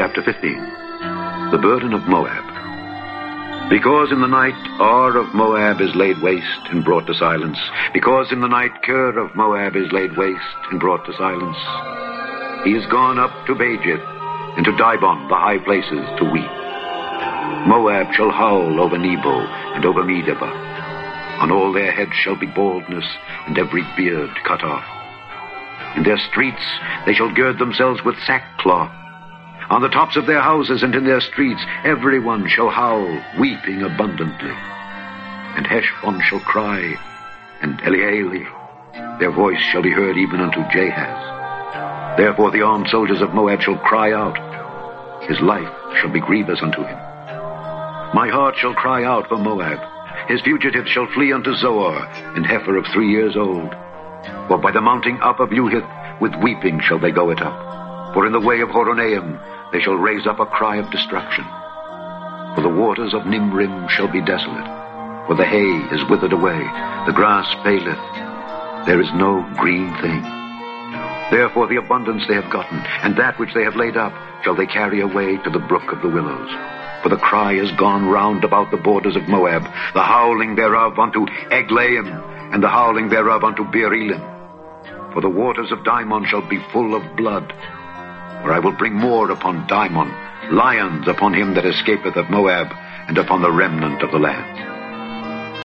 Chapter 15. The Burden of Moab. Because in the night Ar of Moab is laid waste and brought to silence, because in the night Kir of Moab is laid waste and brought to silence, he is gone up to Bajith and to Dibon, the high places, to weep. Moab shall howl over Nebo and over Medeba. On all their heads shall be baldness, and every beard cut off. In their streets they shall gird themselves with sackcloth. On the tops of their houses and in their streets everyone shall howl, weeping abundantly. And Heshbon shall cry, and Elealeh, their voice shall be heard even unto Jahaz. Therefore the armed soldiers of Moab shall cry out. His life shall be grievous unto him. My heart shall cry out for Moab. His fugitives shall flee unto Zoar, and heifer of 3 years old. For by the mounting up of Luhith with weeping shall they go it up. For in the way of Horonaim they shall raise up a cry of destruction. For the waters of Nimrim shall be desolate. For the hay is withered away, the grass faileth. There is no green thing. Therefore the abundance they have gotten, and that which they have laid up, shall they carry away to the brook of the willows. For the cry is gone round about the borders of Moab, the howling thereof unto Eglaim, and the howling thereof unto Beer-elim. For the waters of Dimon shall be full of blood. For I will bring more upon Dimon, lions upon him that escapeth of Moab, and upon the remnant of the land.